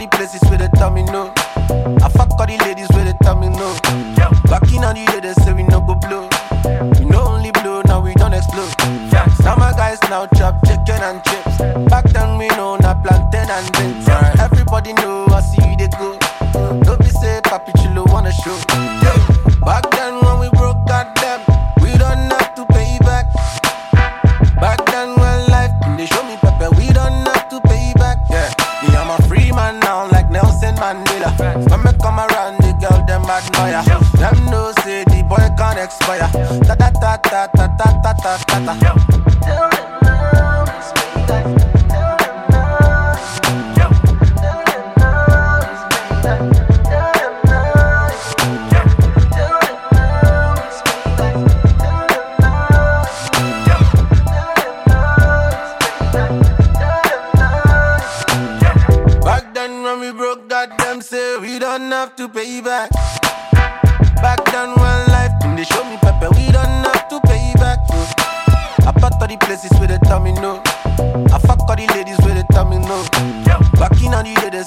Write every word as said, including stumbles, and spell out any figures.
the places where they tell me no. I fuck all the ladies where they tell me no. Back in on the day they say we no go blow. We no only blow, now we don't explode. Now my guys now chop chicken and chips. Back then we know not plantain and drinks. Everybody know I see you they go. Don't be say Papi Chulo wanna show. Back then when we broke goddamn, we don't have to pay back. Back then when life they show me Pepe, we don't have to pay back. Yeah, me I'm a free man now like Nelson Mandela. When me come around the girl them admire. Them know say the boy can't expire. Ta ta ta ta ta ta ta ta ta ta. Them say we don't have to pay back. Back then when life when they show me Pepe, we don't have to pay back. I part all the places where they tell me no. I fuck all the ladies where they tell me no. Back in on the day they